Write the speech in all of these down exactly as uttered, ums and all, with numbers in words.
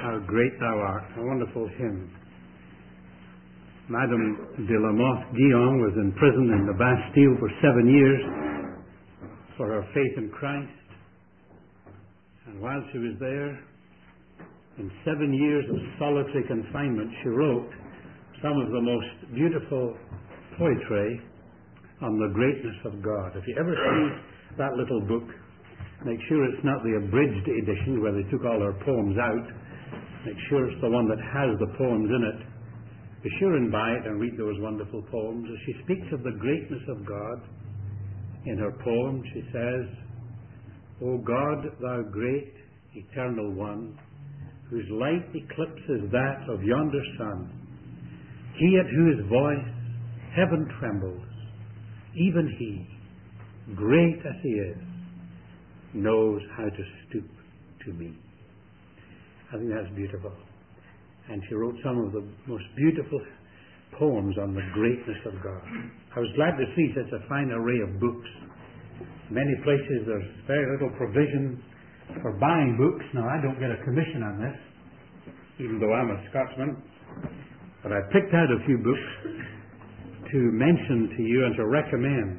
How great thou art. A wonderful hymn. Madame de la Motte Guyon was in prison in the Bastille for seven years for her faith in Christ. And while she was there, in seven years of solitary confinement, she wrote some of the most beautiful poetry on the greatness of God. If you ever see that little book, make sure it's not the abridged edition where they took all her poems out. Make sure it's the one that has the poems in it. Be sure and buy it and read those wonderful poems. As she speaks of the greatness of God in her poem, she says, O God, thou great, eternal one, whose light eclipses that of yonder sun, he at whose voice heaven trembles, even he, great as he is, knows how to stoop to me. I think that's beautiful. And she wrote some of the most beautiful poems on the greatness of God. I was glad to see such a fine array of books. Many places there's very little provision for buying books. Now, I don't get a commission on this, even though I'm a Scotsman. But I picked out a few books to mention to you and to recommend.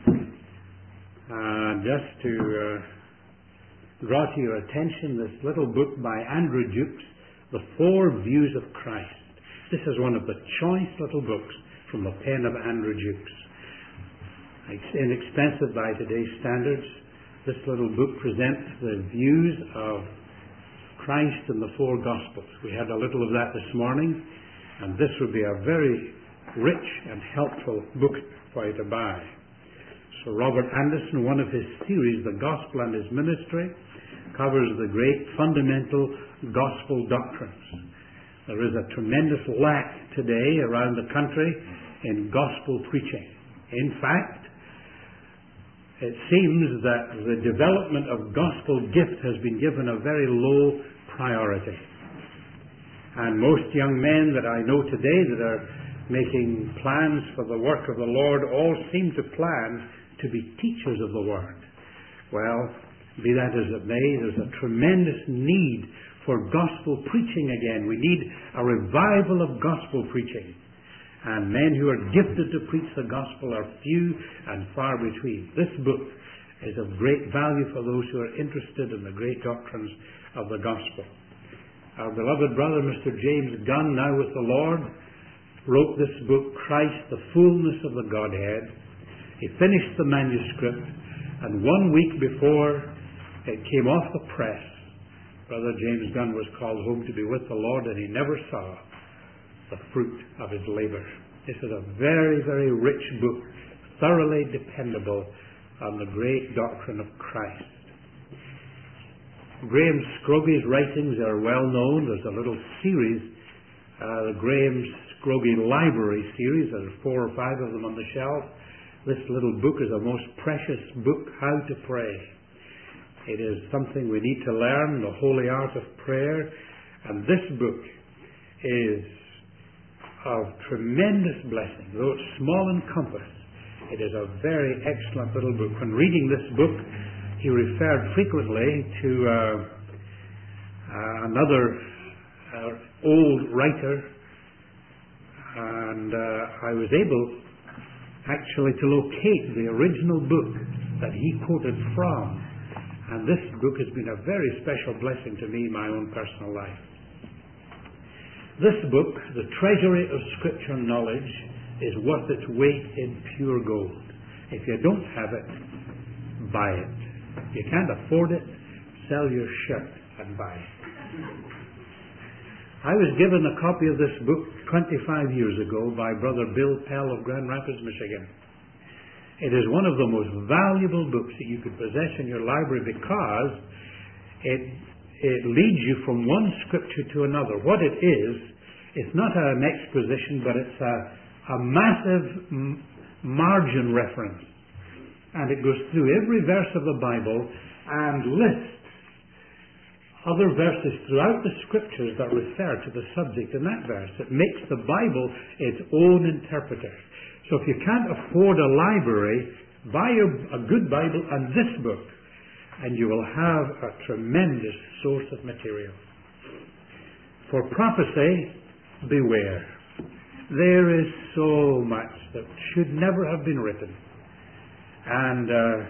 Uh, just to uh, draw to your attention this little book by Andrew Jukes, The Four Views of Christ. This is one of the choice little books from the pen of Andrew Jukes. It's inexpensive by today's standards. This little book presents the views of Christ in the four Gospels. We had a little of that this morning, and this would be a very rich and helpful book for you to buy. So Robert Anderson, one of his series, The Gospel and His Ministry, covers the great fundamental gospel doctrines. There is a tremendous lack today around the country in gospel preaching. In fact, it seems that the development of gospel gift has been given a very low priority. And most young men that I know today that are making plans for the work of the Lord all seem to plan to be teachers of the Word. Well, be that as it may, there's a tremendous need for gospel preaching again. We need a revival of gospel preaching. And men who are gifted to preach the gospel are few and far between. This book is of great value for those who are interested in the great doctrines of the gospel. Our beloved brother, Mister James Gunn, now with the Lord, wrote this book, Christ, the Fullness of the Godhead. He finished the manuscript, and one week before it came off the press, Brother James Gunn was called home to be with the Lord, and he never saw the fruit of his labor. This is a very, very rich book, thoroughly dependable on the great doctrine of Christ. Graham Scrogie's writings are well known. There's a little series, uh, the Graham Scrogie Library series. There's four or five of them on the shelf. This little book is a most precious book, How to Pray. It is something we need to learn, the holy art of prayer. And this book is of tremendous blessing. Though it's small in compass, it is a very excellent little book. When reading this book, he referred frequently to uh, uh, another uh, old writer, and uh, I was able actually to locate the original book that he quoted from. And this book has been a very special blessing to me in my own personal life. This book, The Treasury of Scripture Knowledge, is worth its weight in pure gold. If you don't have it, buy it. If you can't afford it, sell your shirt and buy it. I was given a copy of this book twenty-five years ago by Brother Bill Pell of Grand Rapids, Michigan. It is one of the most valuable books that you could possess in your library because it, it leads you from one scripture to another. What it is, it's not an exposition, but it's a, a massive m- margin reference. And it goes through every verse of the Bible and lists other verses throughout the scriptures that refer to the subject in that verse. It makes the Bible its own interpreter. So if you can't afford a library, buy a, a good Bible and this book, and you will have a tremendous source of material. For prophecy, beware. There is so much that should never have been written. And uh,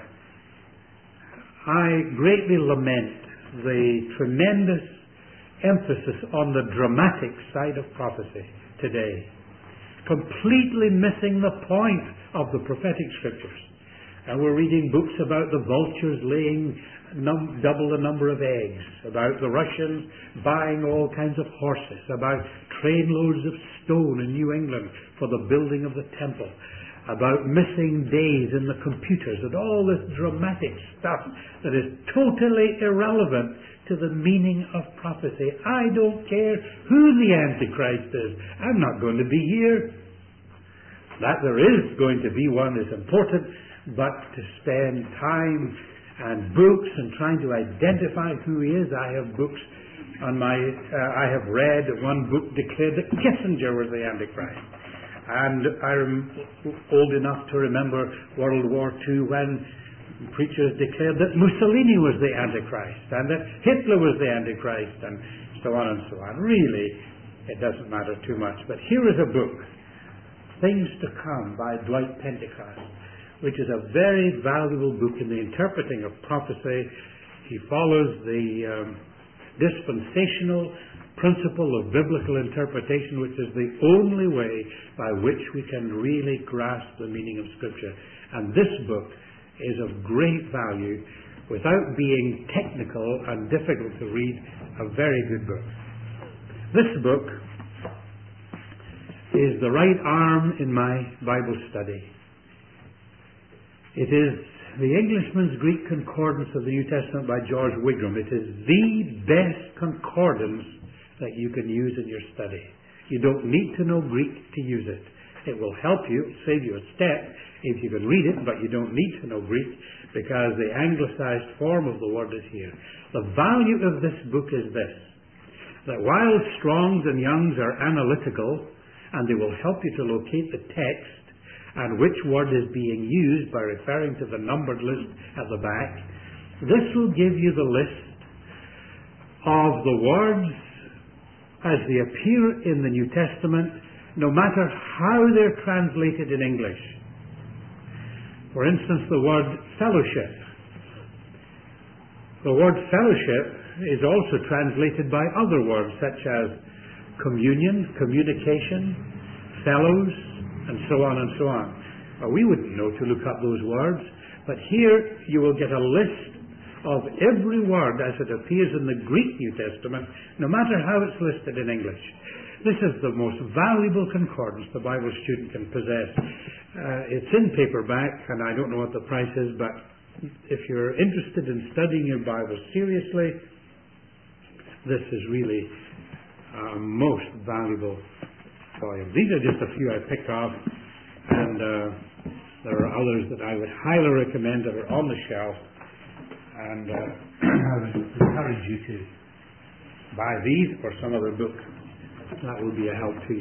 I greatly lament the tremendous emphasis on the dramatic side of prophecy today, completely missing the point of the prophetic scriptures. And we're reading books about the vultures laying num- double the number of eggs, about the Russians buying all kinds of horses, about trainloads of stone in New England for the building of the temple, about missing days in the computers, and all this dramatic stuff that is totally irrelevant to the meaning of prophecy. I don't care who the Antichrist is. I'm not going to be here. That there is going to be one is important, but to spend time and books and trying to identify who he is. I have books on my, uh, I have read one book declared that Kissinger was the Antichrist. And I'm old enough to remember World War Two when preachers declared that Mussolini was the Antichrist and that Hitler was the Antichrist and so on and so on. Really, it doesn't matter too much. But here is a book, Things to Come by Dwight Pentecost, which is a very valuable book in the interpreting of prophecy. He follows the um, dispensational principle of biblical interpretation, which is the only way by which we can really grasp the meaning of Scripture. And this book is of great value, without being technical and difficult to read, a very good book. This book is the right arm in my Bible study. It is the Englishman's Greek Concordance of the New Testament by George Wigram. It is the best concordance that you can use in your study. You don't need to know Greek to use it. It will help you, save you a step if you can read it, but you don't need to know Greek because the anglicized form of the word is here. The value of this book is this, that while Strong's and Young's are analytical and they will help you to locate the text and which word is being used by referring to the numbered list at the back, this will give you the list of the words as they appear in the New Testament, no matter how they're translated in English. For instance, the word fellowship. The word fellowship is also translated by other words such as communion, communication, fellows, and so on and so on. Well, we wouldn't know to look up those words, but here you will get a list of every word as it appears in the Greek New Testament, no matter how it's listed in English. This is the most valuable concordance the Bible student can possess. Uh, it's in paperback, and I don't know what the price is, but if you're interested in studying your Bible seriously, this is really a most valuable volume. These are just a few I picked off, and uh, there are others that I would highly recommend that are on the shelf. And uh, I would encourage you to buy these or some other book. That will be a help to you.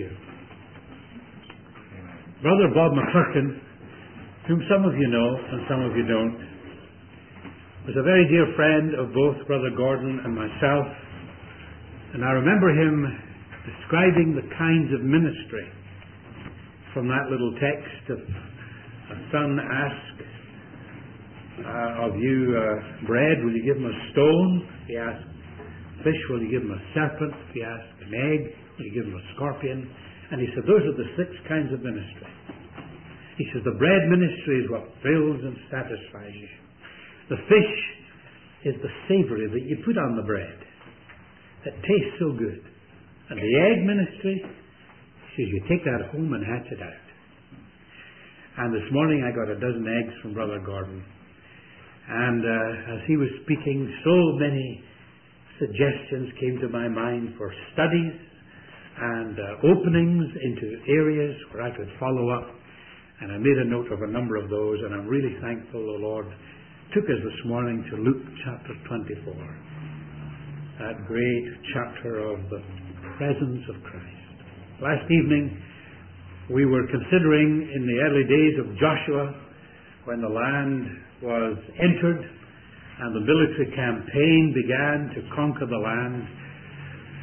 Brother Bob McClurkin, whom some of you know and some of you don't, was a very dear friend of both Brother Gordon and myself. And I remember him describing the kinds of ministry from that little text of a son asked, Uh, of you uh, bread, will you give him a stone? He asked fish, will you give him a serpent? He asked an egg, will you give him a scorpion? And he said, those are the six kinds of ministry. He says, the bread ministry is what fills and satisfies you. The fish is the savory that you put on the bread that tastes so good. And the egg ministry, he says, you take that home and hatch it out. And this morning I got a dozen eggs from Brother Gordon. And uh, as he was speaking, so many suggestions came to my mind for studies and uh, openings into areas where I could follow up. And I made a note of a number of those, and I'm really thankful the Lord took us this morning to Luke chapter twenty-four, that great chapter of the presence of Christ. Last evening, we were considering in the early days of Joshua, when the land was entered and the military campaign began to conquer the land.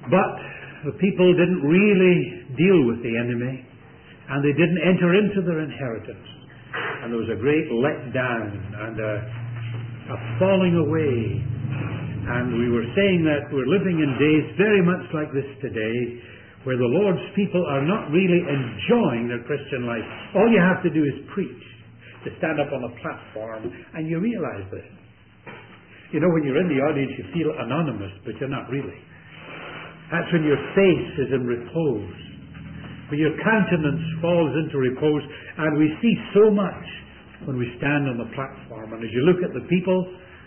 But the people didn't really deal with the enemy, and they didn't enter into their inheritance. And there was a great letdown and a, a falling away. And we were saying that we're living in days very much like this today, where the Lord's people are not really enjoying their Christian life. All you have to do is preach, to stand up on a platform, and you realize this. You know, when you're in the audience, you feel anonymous, but you're not really. That's when your face is in repose, when your countenance falls into repose, and we see so much when we stand on the platform. And as you look at the people,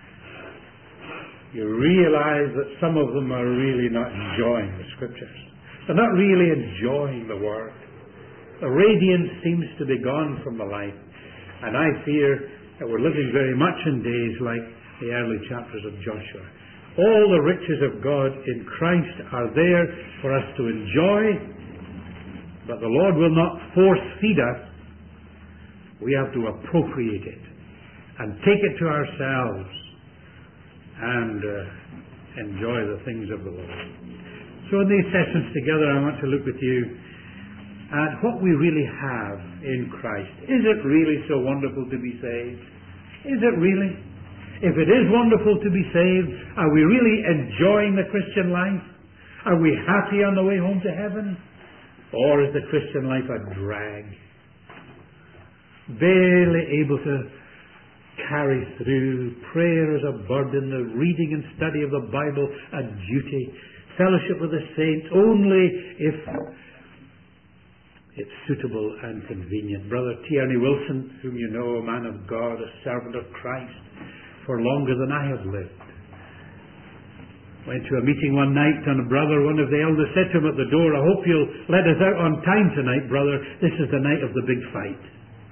you realize that some of them are really not enjoying the Scriptures. They're not really enjoying the Word. The radiance seems to be gone from the life. And I fear that we're living very much in days like the early chapters of Joshua. All the riches of God in Christ are there for us to enjoy, but the Lord will not force feed us. We have to appropriate it and take it to ourselves and uh, enjoy the things of the Lord. So in these sessions together, I want to look with you at what we really have in Christ. Is it really so wonderful to be saved? Is it really? If it is wonderful to be saved, are we really enjoying the Christian life? Are we happy on the way home to heaven? Or is the Christian life a drag? Barely able to carry through. Prayer is a burden. The reading and study of the Bible a duty. Fellowship with the saints only if it's suitable and convenient. Brother Tierney Wilson, whom you know, a man of God, a servant of Christ, for longer than I have lived. Went to a meeting one night, and a brother, one of the elders, said to him at the door, "I hope you'll let us out on time tonight, brother. This is the night of the big fight."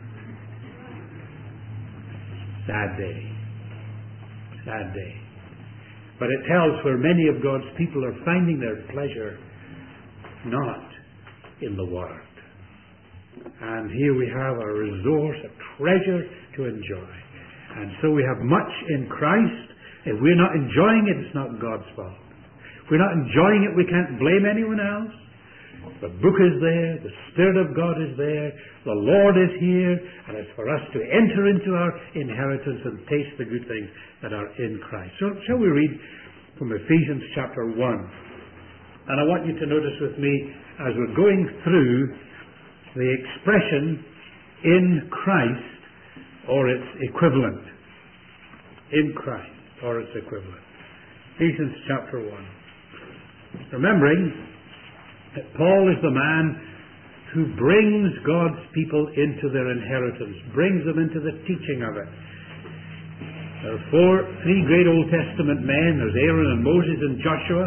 Sad day. Sad day. But it tells where many of God's people are finding their pleasure not in the Word. And here we have a resource, a treasure to enjoy. And so we have much in Christ. If we're not enjoying it, it's not God's fault. If we're not enjoying it, we can't blame anyone else. The book is there. The Spirit of God is there. The Lord is here. And it's for us to enter into our inheritance and taste the good things that are in Christ. So shall we read from Ephesians chapter one. And I want you to notice with me, as we're going through the expression in Christ, or its equivalent. In Christ, or its equivalent. Ephesians chapter one. Remembering that Paul is the man who brings God's people into their inheritance, brings them into the teaching of it. There are four, three great Old Testament men. There's Aaron and Moses and Joshua.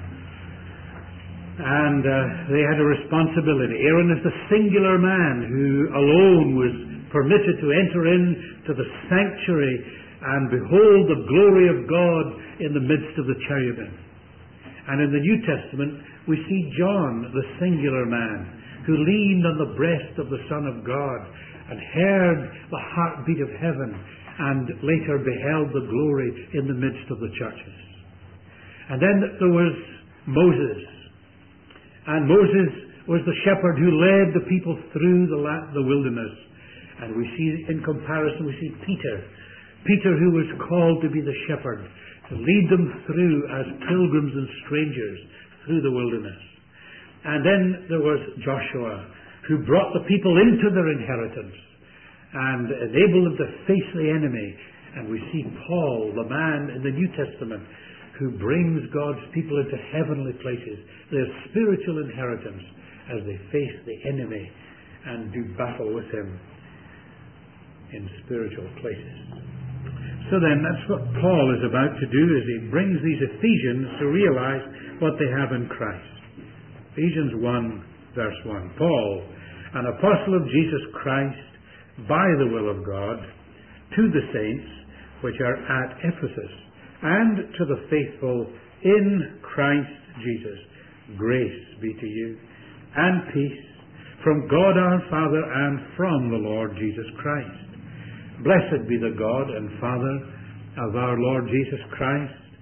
And uh, they had a responsibility. Aaron is the singular man who alone was permitted to enter into the sanctuary and behold the glory of God in the midst of the cherubim. And in the New Testament, we see John, the singular man, who leaned on the breast of the Son of God and heard the heartbeat of heaven and later beheld the glory in the midst of the churches. And then there was Moses. And Moses was the shepherd who led the people through the, la- the wilderness. And we see, in comparison, we see Peter. Peter, who was called to be the shepherd, to lead them through as pilgrims and strangers through the wilderness. And then there was Joshua, who brought the people into their inheritance and enabled them to face the enemy. And we see Paul, the man in the New Testament, who brings God's people into heavenly places, their spiritual inheritance, as they face the enemy and do battle with him in spiritual places. So then, that's what Paul is about to do, as he brings these Ephesians to realize what they have in Christ. Ephesians one, verse one. Paul, an apostle of Jesus Christ, by the will of God, to the saints which are at Ephesus, and to the faithful in Christ Jesus. Grace be to you, and peace, from God our Father and from the Lord Jesus Christ. Blessed be the God and Father of our Lord Jesus Christ,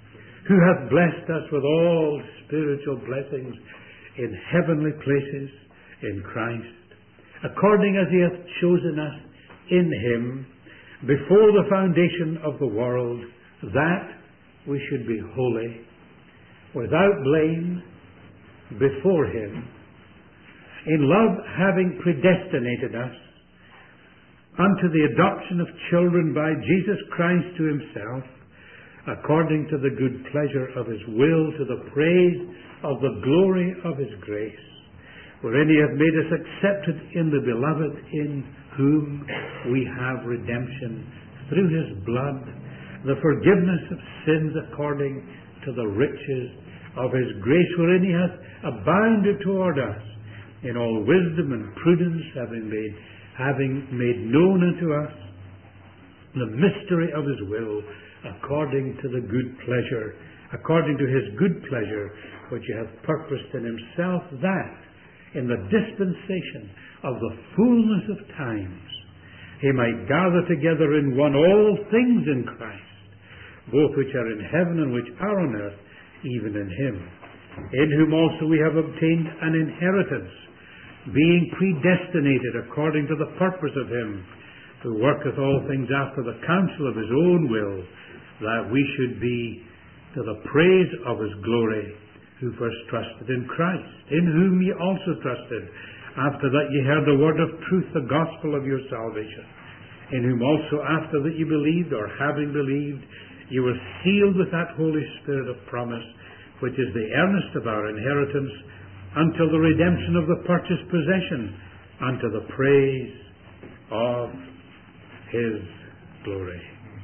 who hath blessed us with all spiritual blessings in heavenly places in Christ, according as he hath chosen us in him before the foundation of the world, that we should be holy, without blame, before him, in love having predestinated us unto the adoption of children by Jesus Christ to himself, according to the good pleasure of his will, to the praise of the glory of his grace, wherein he hath made us accepted in the beloved, in whom we have redemption through his blood, the forgiveness of sins according to the riches of his grace, wherein he hath abounded toward us in all wisdom and prudence, having made, having made known unto us the mystery of his will, according to the good pleasure, according to his good pleasure, which he hath purposed in himself, that in the dispensation of the fullness of times he might gather together in one all things in Christ, both which are in heaven and which are on earth, even in him, in whom also we have obtained an inheritance, being predestinated according to the purpose of him who worketh all things after the counsel of his own will, that we should be to the praise of his glory, who first trusted in Christ, in whom ye also trusted, after that ye heard the word of truth, the gospel of your salvation, in whom also after that ye believed, or having believed, ye were sealed with that Holy Spirit of promise, which is the earnest of our inheritance, until the redemption of the purchased possession, unto the praise of his glory.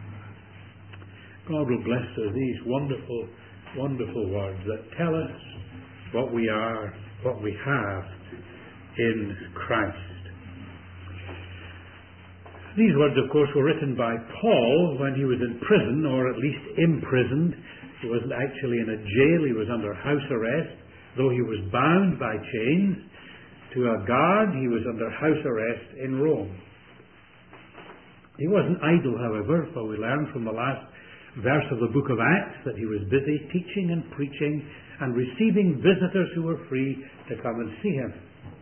God will bless us these wonderful, wonderful words that tell us what we are, what we have in Christ. These words, of course, were written by Paul when he was in prison, or at least imprisoned. He wasn't actually in a jail. He was under house arrest. Though he was bound by chains to a guard, he was under house arrest in Rome. He wasn't idle, however, for we learn from the last verse of the book of Acts that he was busy teaching and preaching and receiving visitors who were free to come and see him.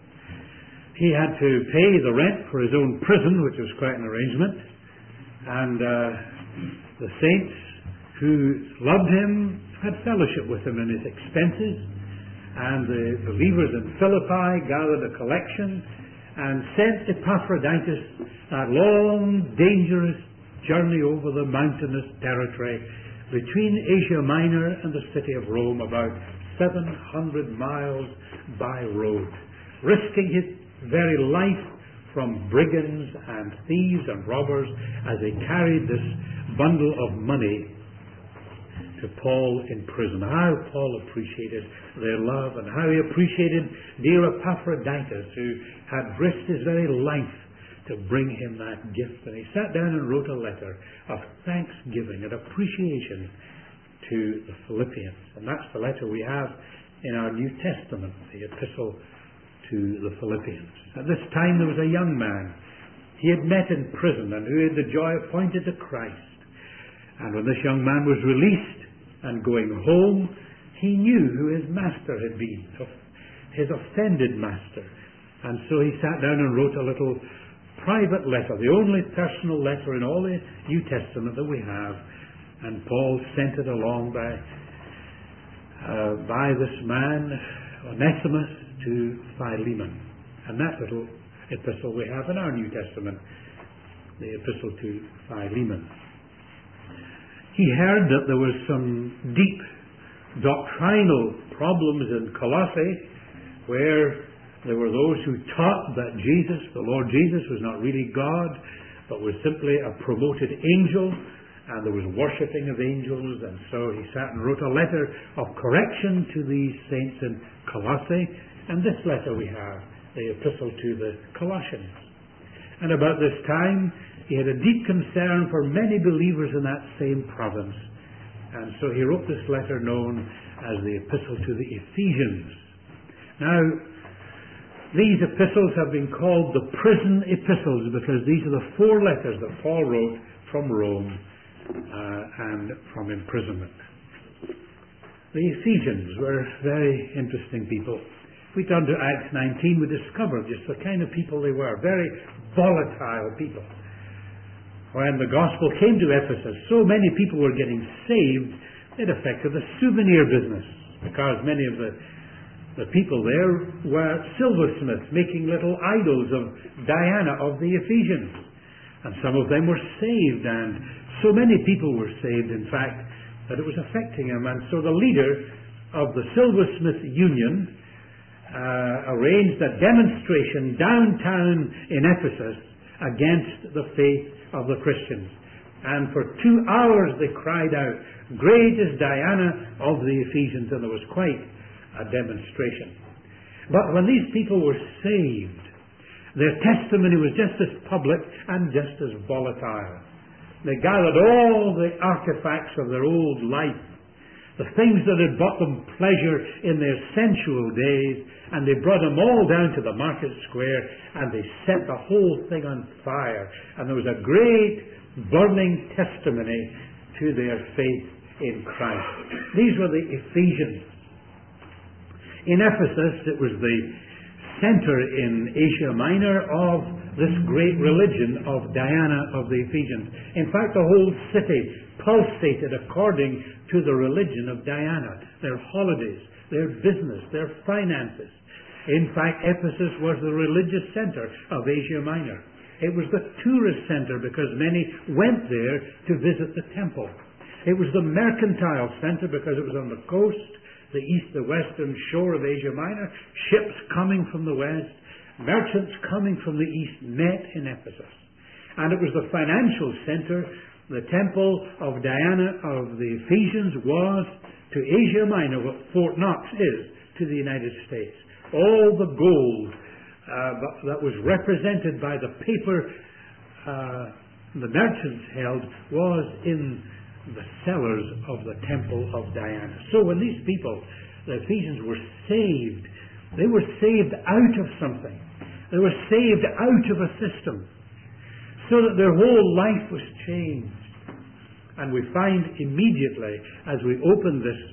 He had to pay the rent for his own prison, which was quite an arrangement, and uh, the saints who loved him had fellowship with him in his expenses, and the believers in Philippi gathered a collection and sent Epaphroditus that long, dangerous journey over the mountainous territory between Asia Minor and the city of Rome, about seven hundred miles by road, risking his very life from brigands and thieves and robbers as they carried this bundle of money to Paul in prison. How Paul appreciated their love, and how he appreciated dear Epaphroditus, who had risked his very life to bring him that gift. And he sat down and wrote a letter of thanksgiving and appreciation to the Philippians. And that's the letter we have in our New Testament, the epistle to the Philippians. At this time there was a young man he had met in prison, and who had the joy appointed to Christ. And when this young man was released and going home, he knew who his master had been, his offended master. And so he sat down and wrote a little private letter, the only personal letter in all the New Testament that we have. And Paul sent it along by uh, by this man, Onesimus, to Philemon. And that little epistle we have in our New Testament, the epistle to Philemon. He heard that there was some deep doctrinal problems in Colossae, where there were those who taught that Jesus, the Lord Jesus, was not really God, but was simply a promoted angel, and there was worshipping of angels. And so he sat and wrote a letter of correction to these saints in Colossae, and this letter we have, the epistle to the Colossians. And about this time, he had a deep concern for many believers in that same province, and so he wrote this letter known as the epistle to the Ephesians. Now, these epistles have been called the prison epistles because these are the four letters that Paul wrote from Rome uh, and from imprisonment. The Ephesians were very interesting people. If we turn to Acts nineteen, we discover just the kind of people they were. Very volatile people. When the gospel came to Ephesus, so many people were getting saved, it affected the souvenir business, because many of the, the people there were silversmiths, making little idols of Diana of the Ephesians. And some of them were saved, and so many people were saved, in fact, that it was affecting them. And so the leader of the Silversmith Union uh, arranged a demonstration downtown in Ephesus against the faith of the Christians. And for two hours they cried out, "Great is Diana of the Ephesians," and there was quite a demonstration. But when these people were saved, their testimony was just as public and just as volatile. They gathered all the artifacts of their old life, the things that had brought them pleasure in their sensual days, and they brought them all down to the market square, and they set the whole thing on fire. And there was a great burning testimony to their faith in Christ. These were the Ephesians. In Ephesus, it was the center in Asia Minor of this great religion of Diana of the Ephesians. In fact, the whole city pulsated according to the religion of Diana. Their holidays, their business, their finances. In fact, Ephesus was the religious center of Asia Minor. It was the tourist center because many went there to visit the temple. It was the mercantile center because it was on the coast, the east, the western shore of Asia Minor. Ships coming from the west, merchants coming from the east met in Ephesus. And it was the financial center. The temple of Diana of the Ephesians was to Asia Minor what Fort Knox is to the United States. All the gold uh, that was represented by the paper uh, the merchants held was in the cellars of the temple of Diana. So when these people, the Ephesians, were saved, they were saved out of something. They were saved out of a system, so that their whole life was changed. And we find immediately, as we open this,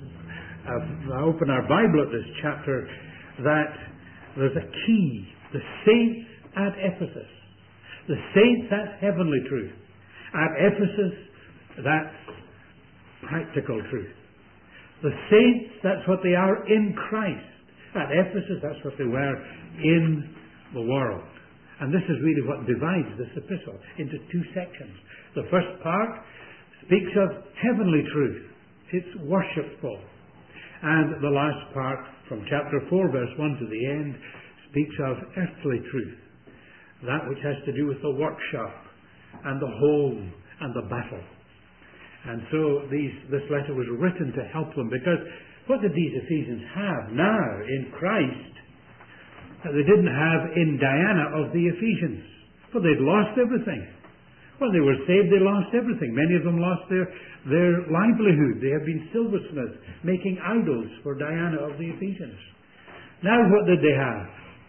uh, open our Bible at this chapter, that there's a key. The saints at Ephesus. The saints, that's heavenly truth. At Ephesus, that's practical truth. The saints, that's what they are in Christ. At Ephesus, that's what they were in the world. And this is really what divides this epistle into two sections. The first part speaks of heavenly truth. It's worshipful. And the last part, from chapter four, verse one to the end, speaks of earthly truth. That which has to do with the workshop and the home and the battle. And so these, this letter was written to help them, because what did these Ephesians have now in Christ that they didn't have in Diana of the Ephesians? For they'd lost everything. When they were saved, they lost everything. Many of them lost their, their livelihood. They had been silversmiths, making idols for Diana of the Ephesians. Now what did they have?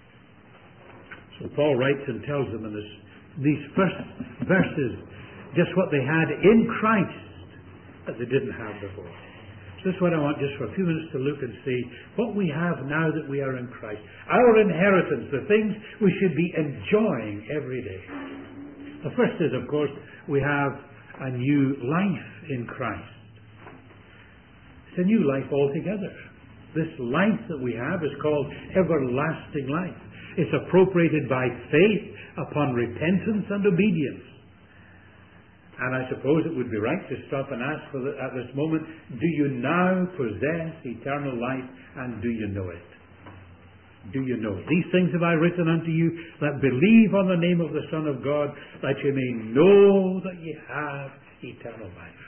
So Paul writes and tells them in this, these first verses just what they had in Christ that they didn't have before. So this is what I want just for a few minutes to look and see what we have now that we are in Christ. Our inheritance, the things we should be enjoying every day. The first is, of course, we have a new life in Christ. It's a new life altogether. This life that we have is called everlasting life. It's appropriated by faith upon repentance and obedience. And I suppose it would be right to stop and ask for the, at this moment, do you now possess eternal life, and do you know it? Do you know it? These things have I written unto you that believe on the name of the Son of God, that you may know that ye have eternal life.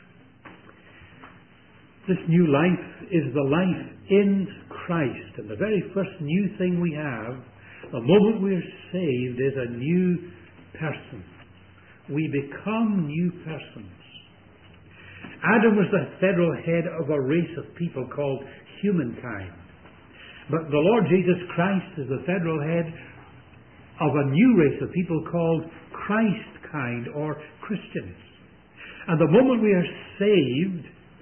This new life is the life in Christ. And the very first new thing we have, the moment we are saved, is a new person. We become new persons. Adam was the federal head of a race of people called humankind. But the Lord Jesus Christ is the federal head of a new race of people called Christ-kind, or Christians. And the moment we are saved,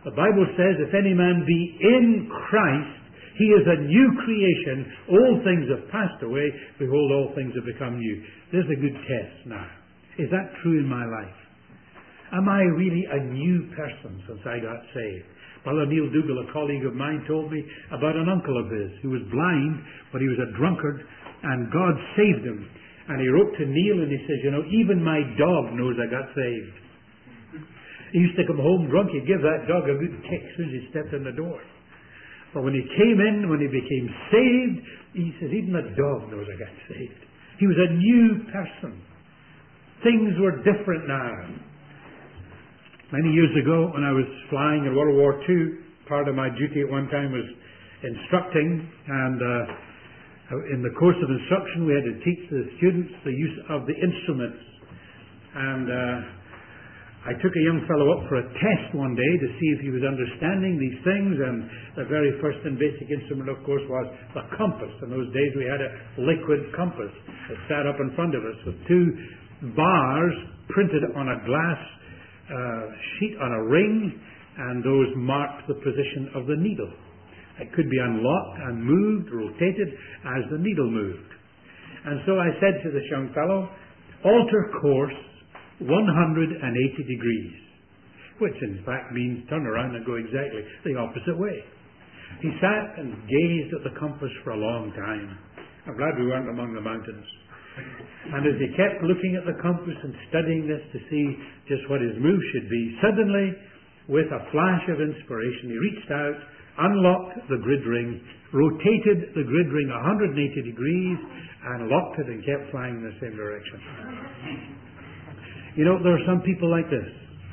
The Bible says, if any man be in Christ, he is a new creation. All things have passed away. Behold, all things have become new. There's a good test now. Is that true in my life? Am I really a new person since I got saved? Brother Neil Dougal, a colleague of mine, told me about an uncle of his who was blind, but he was a drunkard, and God saved him. And he wrote to Neil and he says, you know, even my dog knows I got saved. He used to come home drunk, he'd give that dog a good kick as soon as he stepped in the door. But when he came in, when he became saved, he says, even the dog knows I got saved. He was a new person. Things were different now. Many years ago, when I was flying in World War Two, part of my duty at one time was instructing, and uh, in the course of instruction we had to teach the students the use of the instruments. And uh, I took a young fellow up for a test one day to see if he was understanding these things, and the very first and basic instrument, of course, was the compass. In those days we had a liquid compass that sat up in front of us with two bars printed on a glass Uh, sheet on a ring, and those marked the position of the needle. It could be unlocked and moved, rotated as the needle moved. And so I said to this young fellow, alter course one hundred eighty degrees, which in fact means turn around and go exactly the opposite way. He sat and gazed at the compass for a long time. I'm glad we weren't among the mountains. And as he kept looking at the compass and studying this to see just what his move should be, suddenly, with a flash of inspiration, he reached out, unlocked the grid ring, rotated the grid ring one hundred eighty degrees, and locked it and kept flying in the same direction. You know, there are some people like this.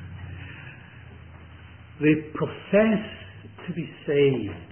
They profess to be saved,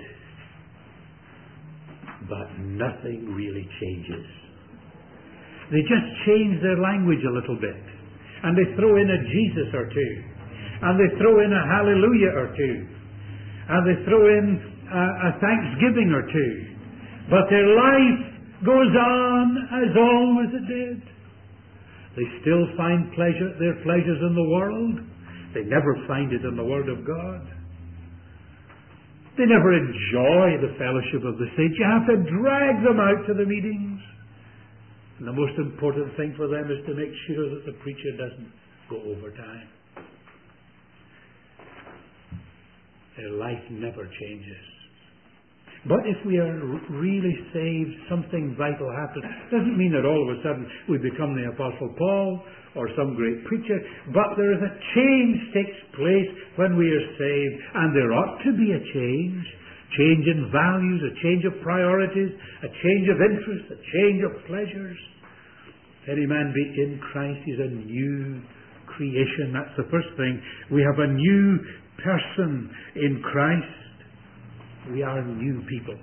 but nothing really changes. They just change their language a little bit. And they throw in a Jesus or two. And they throw in a hallelujah or two. And they throw in a, a thanksgiving or two. But their life goes on as always it did. They still find pleasure, their pleasures in the world. They never find it in the Word of God. They never enjoy the fellowship of the saints. You have to drag them out to the meetings. And the most important thing for them is to make sure that the preacher doesn't go over time. Their life never changes. But if we are really saved, something vital happens. It doesn't mean that all of a sudden we become the Apostle Paul or some great preacher, but there is a change takes place when we are saved, and there ought to be a change. Change in values, a change of priorities, a change of interests, a change of pleasures. If any man be in Christ, he's a new creation. That's the first thing. We have a new person in Christ. We are new people.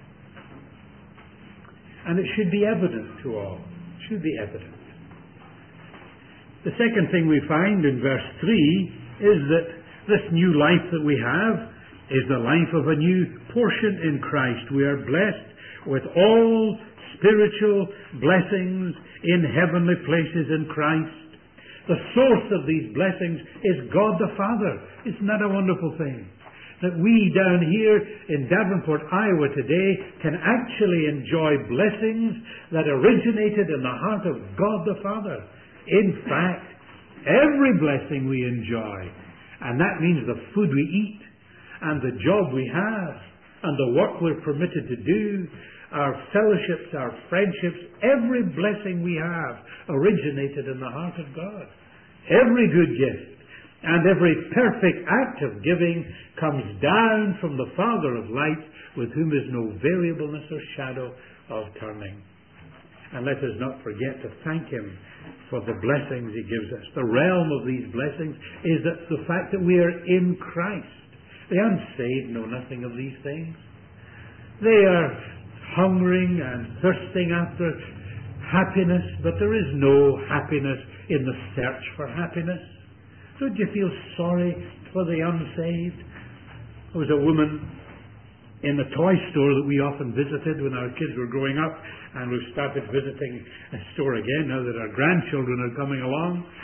And it should be evident to all. It should be evident. The second thing we find in verse three is that this new life that we have is the life of a new portion in Christ. We are blessed with all spiritual blessings in heavenly places in Christ. The source of these blessings is God the Father. Isn't that a wonderful thing? That we down here in Davenport, Iowa today can actually enjoy blessings that originated in the heart of God the Father. In fact, every blessing we enjoy, and that means the food we eat, and the job we have, and the work we're permitted to do, our fellowships, our friendships, every blessing we have originated in the heart of God. Every good gift and every perfect act of giving comes down from the Father of lights, with whom is no variableness or shadow of turning. And let us not forget to thank Him for the blessings He gives us. The realm of these blessings is that the fact that we are in Christ. The unsaved know nothing of these things. They are hungering and thirsting after happiness, but there is no happiness in the search for happiness. Don't you feel sorry for the unsaved? There was a woman in the toy store that we often visited when our kids were growing up, and we've started visiting a store again now that our grandchildren are coming along.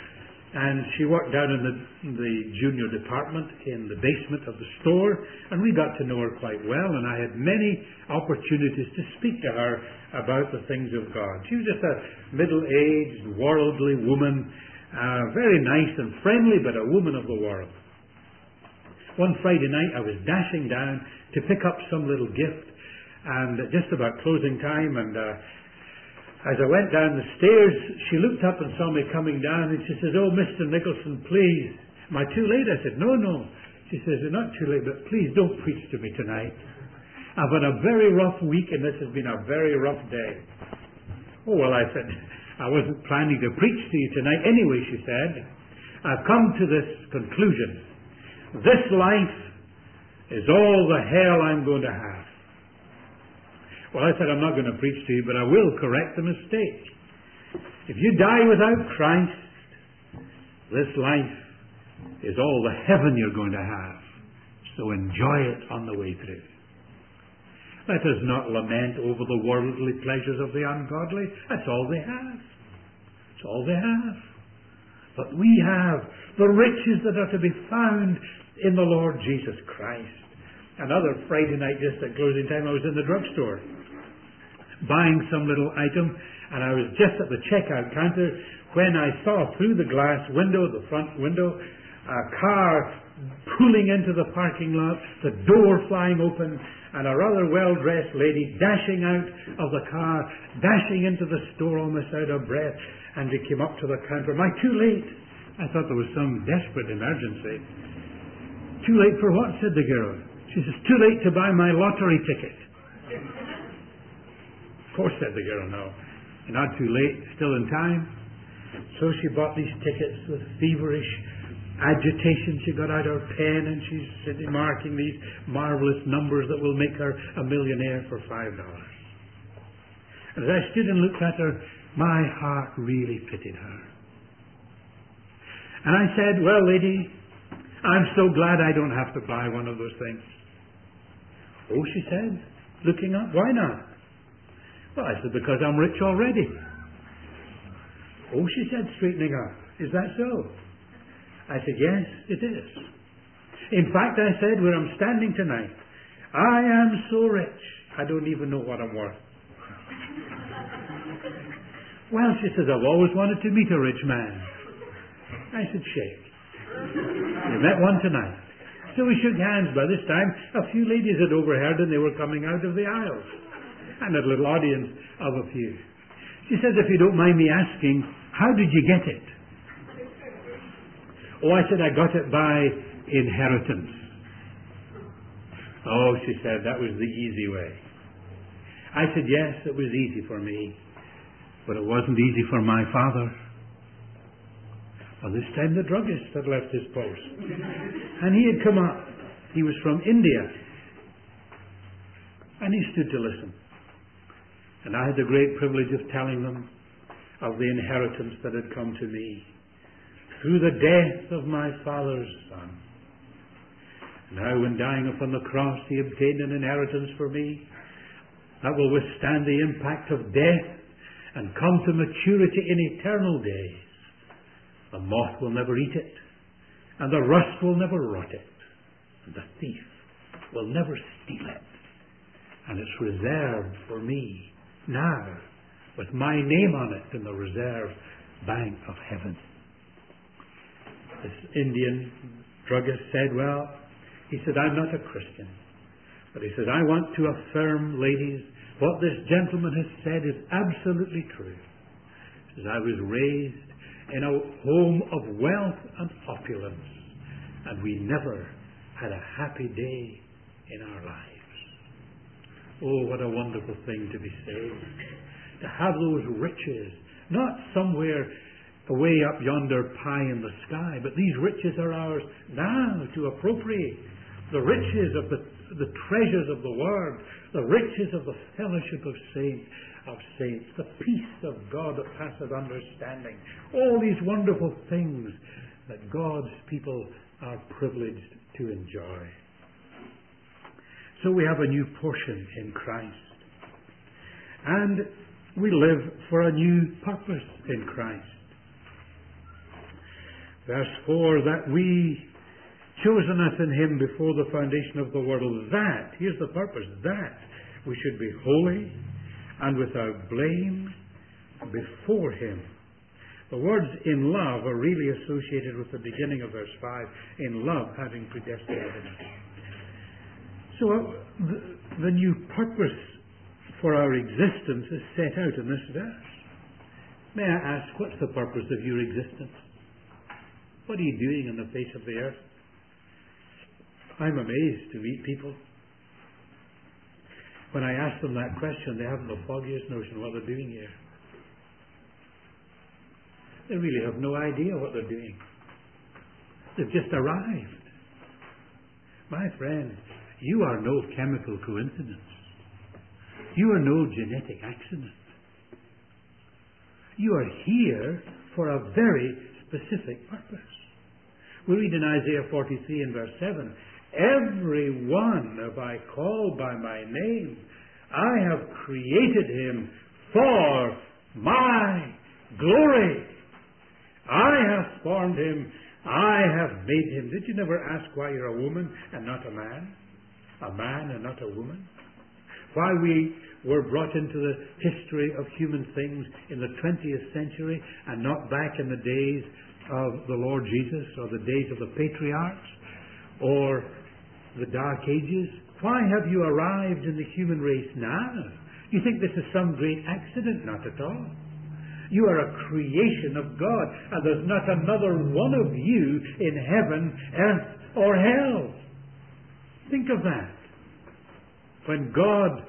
And she worked down in the, the junior department in the basement of the store, and we got to know her quite well, and I had many opportunities to speak to her about the things of God. She was just a middle-aged, worldly woman, uh, very nice and friendly, but a woman of the world. One Friday night I was dashing down to pick up some little gift, and just about closing time, and uh, as I went down the stairs, she looked up and saw me coming down, and she says, "Oh, Mister Nicholson, please. Am I too late?" I said, "No, no." She says, "You're not too late, but please don't preach to me tonight. I've had a very rough week, and this has been a very rough day." "Oh, well," I said, "I wasn't planning to preach to you tonight anyway," she said. "I've come to this conclusion. This life is all the hell I'm going to have." Well, I said, "I'm not going to preach to you, but I will correct the mistake. If you die without Christ, this life is all the heaven you're going to have. So enjoy it on the way through. Let us not lament over the worldly pleasures of the ungodly. That's all they have. It's all they have. But we have the riches that are to be found in the Lord Jesus Christ." Another Friday night, just at closing time, I was in the drugstore buying some little item, and I was just at the checkout counter when I saw through the glass window, the front window, a car pulling into the parking lot, the door flying open, and a rather well-dressed lady dashing out of the car, dashing into the store almost out of breath, and she came up to the counter. "Am I too late?" I thought there was some desperate emergency. "Too late for what?" said the girl. She says, "Too late to buy my lottery ticket." "Of course," said the girl, "no. You're not too late, still in time." So she bought these tickets with feverish agitation. She got out her pen and she's sitting marking these marvelous numbers that will make her a millionaire for five dollars. And as I stood and looked at her, my heart really pitied her. And I said, "Well, lady, I'm so glad I don't have to buy one of those things." "Oh," she said, looking up, "why not?" Well, I said, "Because I'm rich already." "Oh," she said, straightening up, "is that so?" I said, "Yes, it is. In fact," I said, "where I'm standing tonight, I am so rich, I don't even know what I'm worth." "Well," she says, "I've always wanted to meet a rich man." I said, "Shake." We met one tonight. So we shook hands. By this time, a few ladies had overheard and they were coming out of the aisles. And a little audience of a few. She says, "If you don't mind me asking, how did you get it?" "Oh," I said, "I got it by inheritance." "Oh," she said, "that was the easy way." I said, "Yes, it was easy for me, but it wasn't easy for my father." Well, this time the druggist had left his post. And he had come up. He was from India. And he stood to listen. And I had the great privilege of telling them of the inheritance that had come to me through the death of my father's son. And how when dying upon the cross he obtained an inheritance for me that will withstand the impact of death and come to maturity in eternal days. The moth will never eat it, and the rust will never rot it, and the thief will never steal it. And it's reserved for me now, with my name on it in the reserve bank of heaven. This Indian druggist said, "Well," he said, "I'm not a Christian. But," he said, "I want to affirm, ladies, what this gentleman has said is absolutely true." He says, "I was raised in a home of wealth and opulence, and we never had a happy day in our lives." Oh, what a wonderful thing to be saved. To have those riches, not somewhere away up yonder pie in the sky, but these riches are ours now to appropriate. The riches of the, the treasures of the Word, the riches of the fellowship of saints, of saints, the peace of God that passeth understanding. All these wonderful things that God's people are privileged to enjoy. So we have a new portion in Christ. And we live for a new purpose in Christ. Verse four, that we, chosen us in Him before the foundation of the world, that, here's the purpose, that we should be holy and without blame before Him. The words in love are really associated with the beginning of verse five, in love having predestinated us. So uh, the, the new purpose for our existence is set out in this verse. May I ask, what's the purpose of your existence? What are you doing on the face of the earth? I'm amazed to meet people. When I ask them that question, they haven't the foggiest notion what they're doing here. They really have no idea what they're doing. They've just arrived. My friend, you are no chemical coincidence. You are no genetic accident. You are here for a very specific purpose. We read in Isaiah forty-three and verse seven, every one have I called by my name. I have created him for my glory. I have formed him. I have made him. Did you never ask why you're a woman and not a man? A man and not a woman? Why we were brought into the history of human things in the twentieth century and not back in the days of the Lord Jesus or the days of the patriarchs or the Dark Ages? Why have you arrived in the human race now? You think this is some great accident? Not at all. You are a creation of God, and there's not another one of you in heaven, earth, or hell. Think of that. When God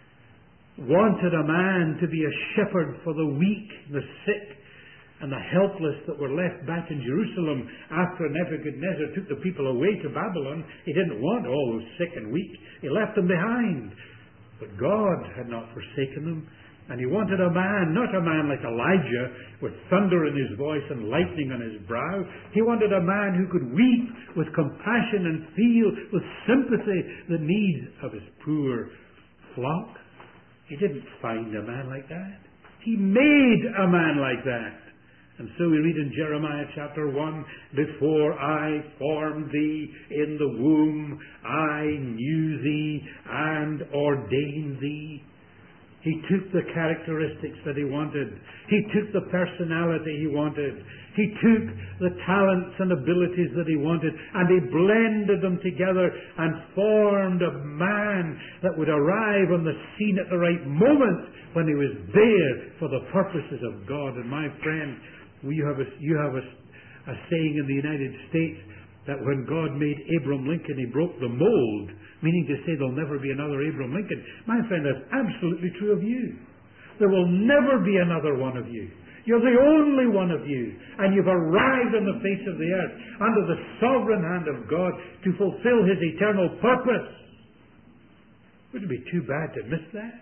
wanted a man to be a shepherd for the weak, the sick, and the helpless that were left back in Jerusalem after Nebuchadnezzar took the people away to Babylon, he didn't want all those sick and weak. He left them behind. But God had not forsaken them. And he wanted a man, not a man like Elijah with thunder in his voice and lightning on his brow. He wanted a man who could weep with compassion and feel with sympathy the needs of his poor flock. He didn't find a man like that. He made a man like that. And so we read in Jeremiah chapter one, before I formed thee in the womb, I knew thee and ordained thee. He took the characteristics that he wanted. He took the personality he wanted. He took the talents and abilities that he wanted, and he blended them together and formed a man that would arrive on the scene at the right moment when he was there for the purposes of God. And my friend, you have a, you have a, a saying in the United States that when God made Abraham Lincoln, he broke the mold, meaning to say there'll never be another Abraham Lincoln. My friend, that's absolutely true of you. There will never be another one of you. You're the only one of you. And you've arrived on the face of the earth under the sovereign hand of God to fulfill his eternal purpose. Would it be too bad to miss that?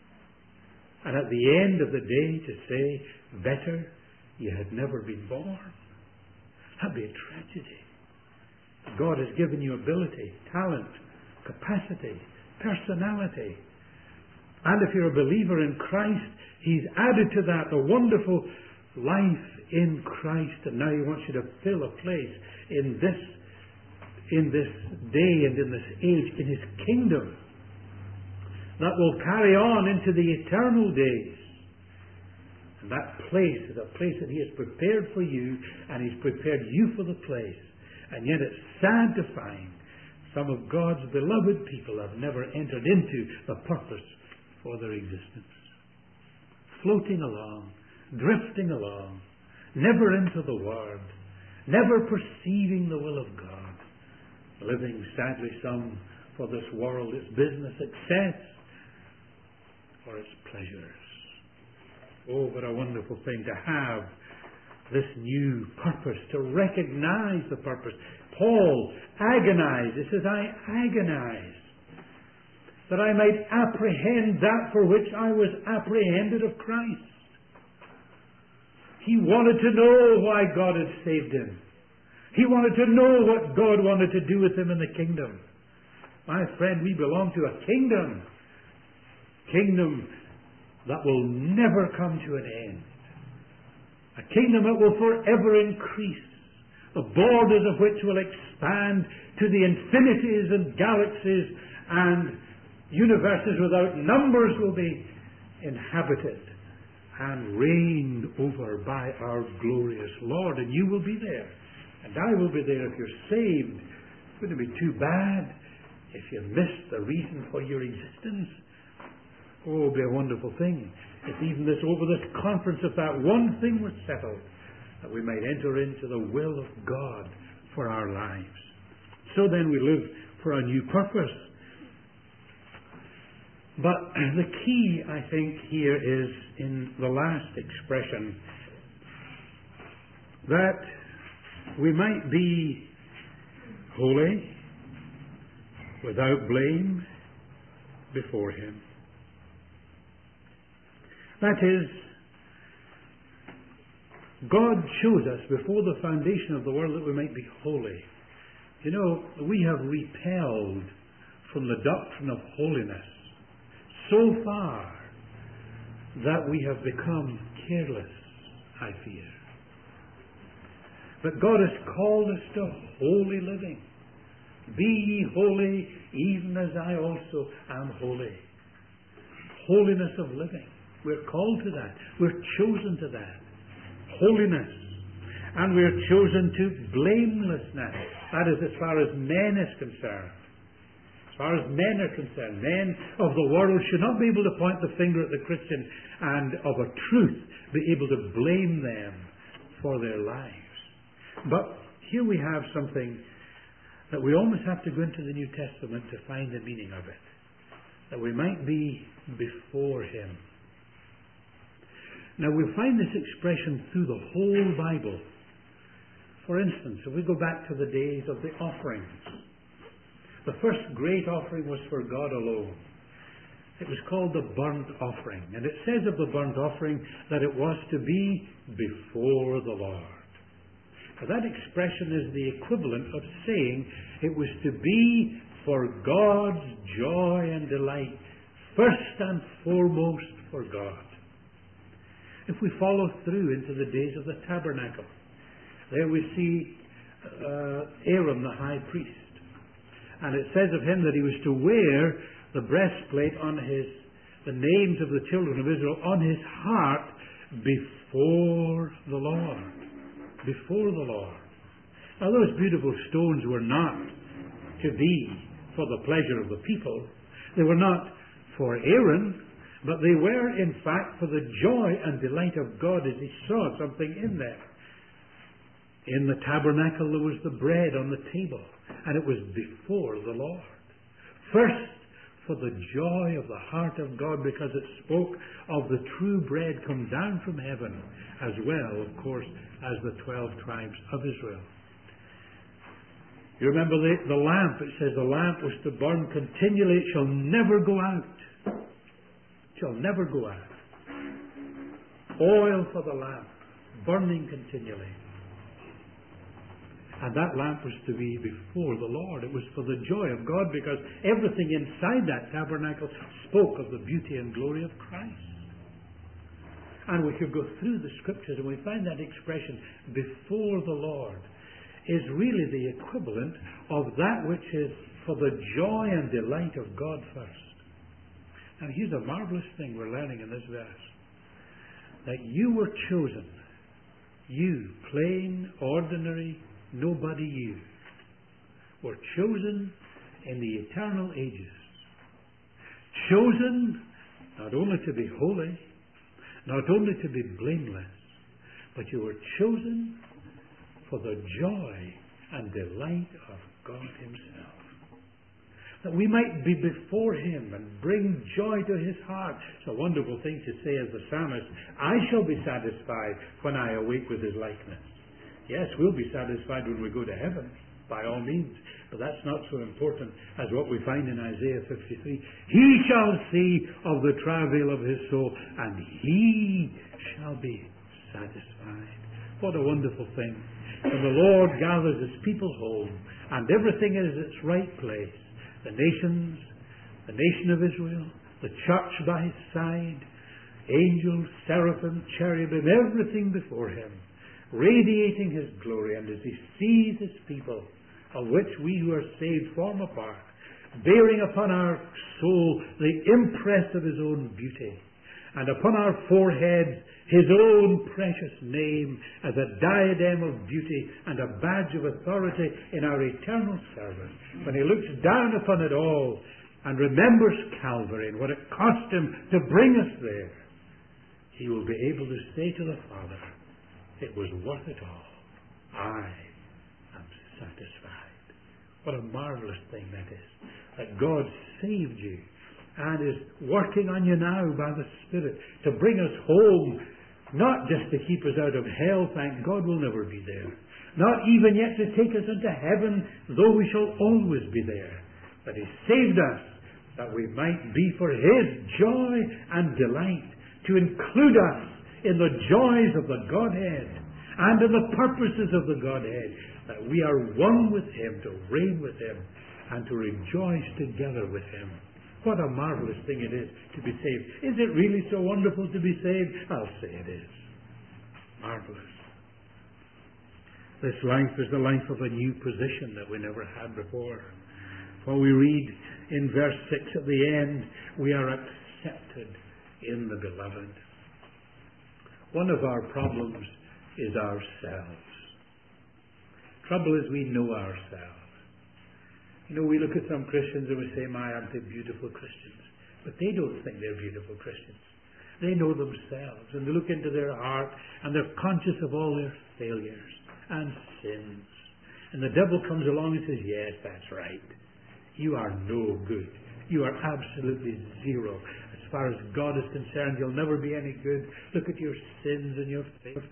And at the end of the day to say, better, you had never been born. That'd be a tragedy. God has given you ability, talent, capacity, personality. And if you're a believer in Christ, he's added to that a wonderful life in Christ. And now he wants you to fill a place in this, in this day and in this age, in his kingdom, that will carry on into the eternal days. And that place is a place that he has prepared for you, and he's prepared you for the place. And yet it's sad to find some of God's beloved people have never entered into the purpose for their existence. Floating along, drifting along, never into the Word, never perceiving the will of God, living sadly some for this world, its business, success, or its pleasures. Oh, what a wonderful thing to have this new purpose, to recognize the purpose. Paul agonized. He says, I agonize that I might apprehend that for which I was apprehended of Christ. He wanted to know why God had saved him. He wanted to know what God wanted to do with him in the kingdom. My friend, we belong to a kingdom. Kingdom that will never come to an end. A kingdom that will forever increase. the borders of which will expand to the infinities and galaxies, and universes without numbers will be inhabited and reigned over by our glorious Lord. And you will be there, and I will be there if you're saved. It's going to be too bad if you miss the reason for your existence. Oh, it'll be a wonderful thing if even this, over this conference, if that one thing was settled, that we might enter into the will of God for our lives. So then we live for a new purpose. But the key, I think, here is in the last expression, that we might be holy, without blame, before Him. That is, God chose us before the foundation of the world that we might be holy. You know, we have repelled from the doctrine of holiness so far that we have become careless, I fear. But God has called us to holy living. Be ye holy, even as I also am holy. Holiness of living. We're called to that. We're chosen to that. Holiness. And we're chosen to blamelessness. That is as far as men is concerned. As far as men are concerned, men of the world should not be able to point the finger at the Christian and of a truth be able to blame them for their lives. But here we have something that we almost have to go into the New Testament to find the meaning of it. That we might be before Him. Now we'll find this expression through the whole Bible. For instance, if we go back to the days of the offerings, the first great offering was for God alone. It was called the burnt offering. And it says of the burnt offering that it was to be before the Lord. Now that expression is the equivalent of saying it was to be for God's joy and delight, first and foremost for God. If we follow through into the days of the tabernacle, there we see uh, Aaron the high priest. And it says of him that he was to wear the breastplate on his, the names of the children of Israel on his heart before the Lord. Before the Lord. Now those beautiful stones were not to be for the pleasure of the people. They were not for Aaron, but they were in fact for the joy and delight of God as he saw something in there. In the tabernacle there was the bread on the table, and it was before the Lord. First, for the joy of the heart of God, because it spoke of the true bread come down from heaven, as well, of course, as the twelve tribes of Israel. You remember the, the lamp, it says the lamp was to burn continually, it shall never go out. It shall never go out. Oil for the lamp, burning continually. And that lamp was to be before the Lord. It was for the joy of God, because everything inside that tabernacle spoke of the beauty and glory of Christ. And we could go through the Scriptures and we find that expression, before the Lord, is really the equivalent of that which is for the joy and delight of God first. Now here's a marvelous thing we're learning in this verse. That you were chosen, you, plain, ordinary, nobody you, were chosen in the eternal ages. Chosen not only to be holy, not only to be blameless, but you were chosen for the joy and delight of God Himself. That we might be before Him and bring joy to His heart. It's a wonderful thing to say as the psalmist, I shall be satisfied when I awake with His likeness. Yes, we'll be satisfied when we go to heaven, by all means. But that's not so important as what we find in Isaiah fifty-three. He shall see of the travail of his soul, and he shall be satisfied. What a wonderful thing. When the Lord gathers His people home, and everything is its right place, the nations, the nation of Israel, the church by His side, angels, seraphim, cherubim, everything before Him, radiating His glory, and as He sees His people, of which we who are saved form a part, bearing upon our soul the impress of His own beauty, and upon our foreheads His own precious name as a diadem of beauty and a badge of authority in our eternal service. When He looks down upon it all and remembers Calvary and what it cost Him to bring us there, He will be able to say to the Father, it was worth it all. I am satisfied. What a marvelous thing that is. That God saved you and is working on you now by the Spirit to bring us home, not just to keep us out of hell, thank God we'll never be there, not even yet to take us into heaven, though we shall always be there, but He saved us that we might be for His joy and delight, to include us in the joys of the Godhead and in the purposes of the Godhead, that we are one with Him, to reign with Him and to rejoice together with Him. What a marvelous thing it is to be saved. Is it really so wonderful to be saved? I'll say it is. Marvelous. This life is the life of a new position that we never had before. For we read in verse six at the end, we are accepted in the Beloved. One of our problems is ourselves. Trouble is we know ourselves. You know, we look at some Christians and we say, my, aren't they beautiful Christians? But they don't think they're beautiful Christians. They know themselves, and they look into their heart, and they're conscious of all their failures and sins. And the devil comes along and says, yes, that's right. You are no good. You are absolutely zero. As far as God is concerned, you'll never be any good. Look at your sins and your